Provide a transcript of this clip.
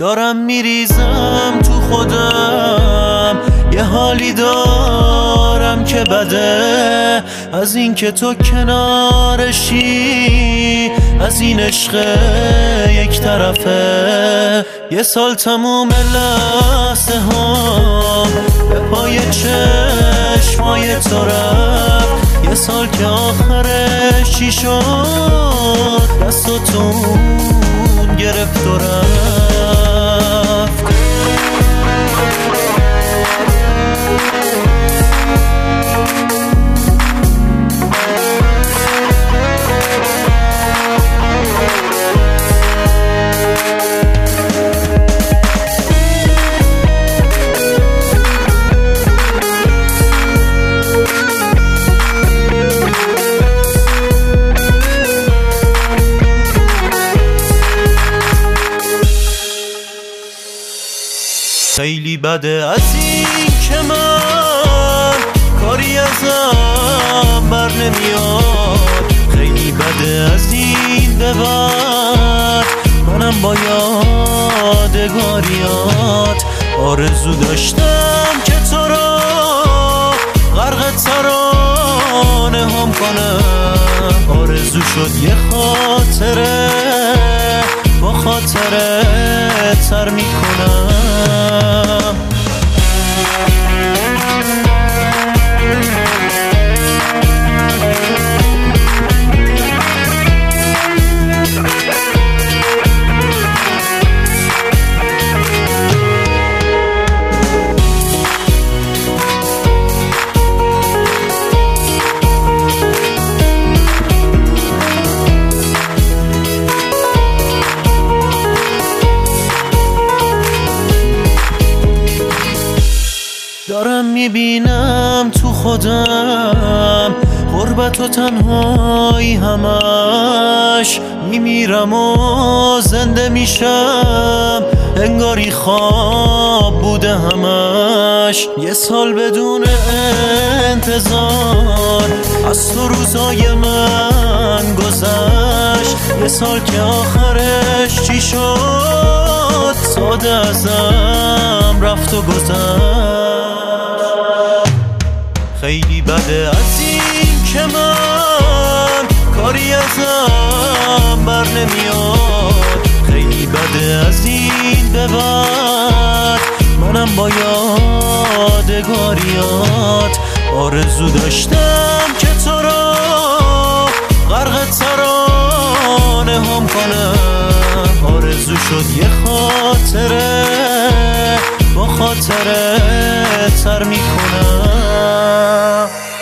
دارم میریزم تو خودم، یه حالی دارم که بده از این که تو کنارشی، از این عشق یک طرفه. یه سال تموم لحظه ها به پای چشمای تو رفت، یه سال که آخرش چی شد دستاتون گرفت و رفت. خیلی بده از این که من کاری ازم بر نمیاد، خیلی بده از این به بعد منم با یادگاریات. آرزو داشتم که تو را غرق ترانه هم کنم، آرزو شد یه خاطره با خاطره تر میکنم. دارم میبینم تو خودم غربت و تنهایی همش، میمیرم و زنده میشم انگاری خواب بوده همش. یه سال بدون انتظار از تو روزای من گذشت، یه سال که آخرش چی شد ساده ازم رفت و گذشت. خیلی بده از این که من کاری ازم بر نمیاد، خیلی بده از این به بعد منم با یادگاریات. آرزو داشتم که تو را غرق ترانه هم کنم، آرزو شد یه خاطره با خاطره تر میکنم.